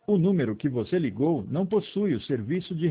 O número que você ligou não possui o serviço de